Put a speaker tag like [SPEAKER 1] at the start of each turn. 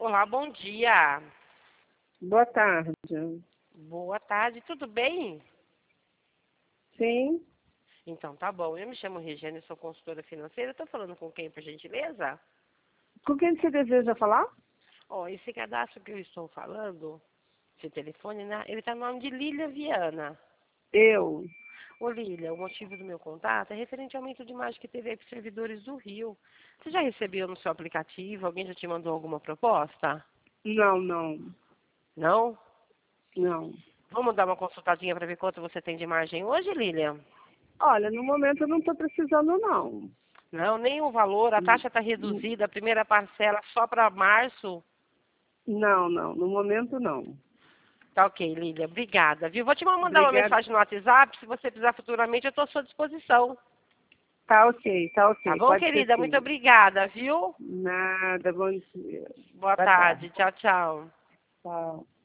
[SPEAKER 1] Olá, bom dia.
[SPEAKER 2] Boa tarde.
[SPEAKER 1] Boa tarde, tudo bem?
[SPEAKER 2] Sim.
[SPEAKER 1] Então, tá bom. Eu me chamo Regiane, sou consultora financeira. Estou falando com quem, por gentileza?
[SPEAKER 2] Com quem você deseja falar?
[SPEAKER 1] Ó, esse cadastro que eu estou falando, esse telefone, né? Ele está no nome de Lília Viana.
[SPEAKER 2] Eu.
[SPEAKER 1] Ô, Lília, o motivo do meu contato é referente ao aumento de imagem que teve aí para os servidores do Rio. Você já recebeu no seu aplicativo? Alguém já te mandou alguma proposta?
[SPEAKER 2] Não, não.
[SPEAKER 1] Não?
[SPEAKER 2] Não.
[SPEAKER 1] Vamos dar uma consultadinha para ver quanto você tem de margem hoje, Lília?
[SPEAKER 2] Olha, no momento eu não estou precisando, não.
[SPEAKER 1] Não, nem o valor, a taxa está reduzida, a primeira parcela só para março.
[SPEAKER 2] Não, não. No momento, não.
[SPEAKER 1] Tá ok, Lília, obrigada, viu? Vou te mandar uma
[SPEAKER 2] Obrigada.
[SPEAKER 1] mensagem no WhatsApp, se você precisar futuramente, eu estou à sua disposição.
[SPEAKER 2] Tá
[SPEAKER 1] Tá
[SPEAKER 2] ok.
[SPEAKER 1] bom,
[SPEAKER 2] Pode ser
[SPEAKER 1] querida? Muito
[SPEAKER 2] sim.
[SPEAKER 1] obrigada, viu?
[SPEAKER 2] Nada, bom dia.
[SPEAKER 1] Boa
[SPEAKER 2] Boa tarde.
[SPEAKER 1] tarde, tchau, tchau.
[SPEAKER 2] Tchau.